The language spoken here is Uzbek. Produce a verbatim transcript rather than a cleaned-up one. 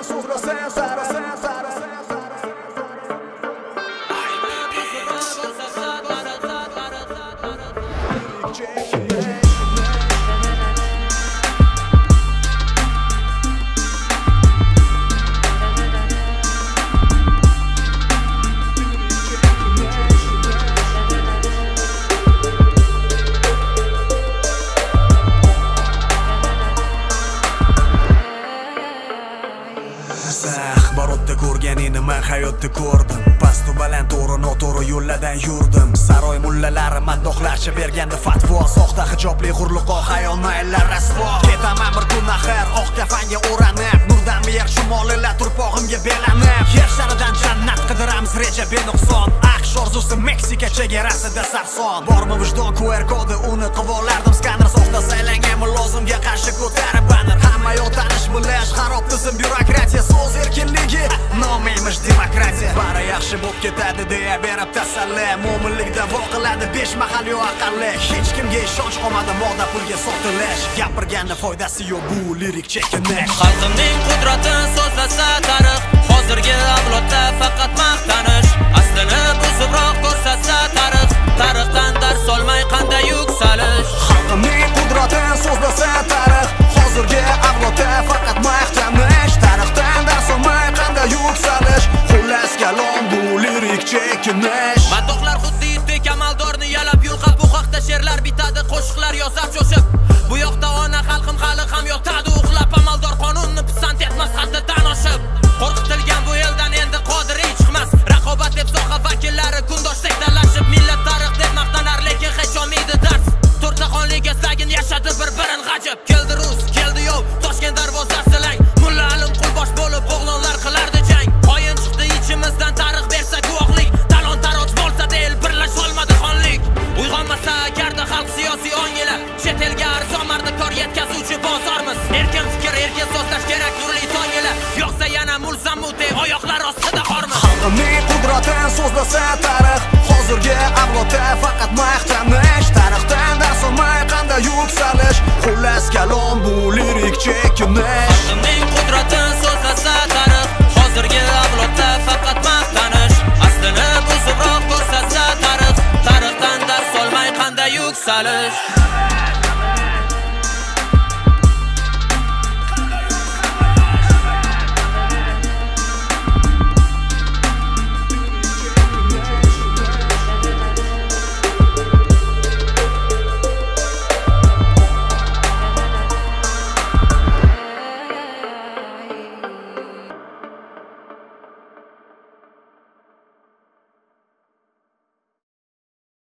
Axborotda ko'rganingni men hayotda ko'rdim. Past va baland, to'g'ri noto'g'ri yo'llardan yurdim. Saroy mullalari maddohlarcha berganda fatvo, soxta hijobli hurliqo hayol maylar rasvo. Ketaman bir kun axir oq kafanga o'ranib, nurdan yer shimolilar turpog'imga belanib. Yer sharidan jannat qidiramiz reja benuqson. Aqsh orzusi Meksika chegarasida sarson. Bormi vijdon Q R kodi uni qivolardim skaner, soxta saylangan mulozimga qarshi ko'tarib banner. Hamma yo'q tanish bilish, xarob tizim byurokratiya, so'z erkinligi nomiymish demokratiya. Bari yaxshi bo'lib ketadi deya berib tasalli, mo'minlikda voqiladi besh mahal yo'q aqalli. Hech kimga ishonch qolmadi, moda pulga sotilish. Gapirganda foydasi yo'q bu lirik chekinish. Xalqimning qudratini so'zlasa tarix, hozirgi avlodda faqat maqtanish. Aslini buzibroq ko'rsatsa tarix, tarixdan dars olmay qanday yuksalish. Xalqimning qudratini so'zlasa tarix, hozirgi avlodda faqat maqtanish. Tarixdan dars olmay qanday yuksalish. Xullas kalom bu lirik chekinish. Maddohlar xuddi itdek amaldorni yalab yulqab, bu haqda she'rlar bitadi, qo'shiqlar yozar cho'shib. Bu yoqda ona xalqim hali ham yotadi uxlab, amaldor qonunni pisand etmas haddidan oshib. Qo'rqitilgan bu eldan endi qodiriy chiqmas. Raqobat deb soha vakillari kundoshlik talashib, millat tarix deb maqtanar lekin hech olmaydi dars. To'rtta xonlik eslagin yashadi bir-birin g'ajib. Keldi rus, keldi yov, Toshkent darvozasi lang. Mulla Alim qulbosh bo'lib o'g'lonlar qilardi jang. Qoyin chiqdi ichimizdan tarix bersa guvohlik. Talon taroj bo'lsa del birlash olmadi xonlik. Uyg'onmasa agarda xalq siyosiy ongila, chet elga arzon mardikor yetkazuvchi bozormiz. Erkin fikr, erkin so'zlash kerak nurli tongila. Yo'qsa yana mulzamute oyoqlar ostida xormiz. Xalqimning qudratini so'zlasa tarix, hozirgi avlodda faqat maqtanish. Tarixdan dars olmay qanday yuksalish. Xullas kalom bu lirik chekinish. Xalqimning qudratini so'zlasa tarix, hozirgi avlodda faqat maqtanish. Aslini buzibroq ko'rsatsa tarix, tarixdan dars olmay qanday yuksalish.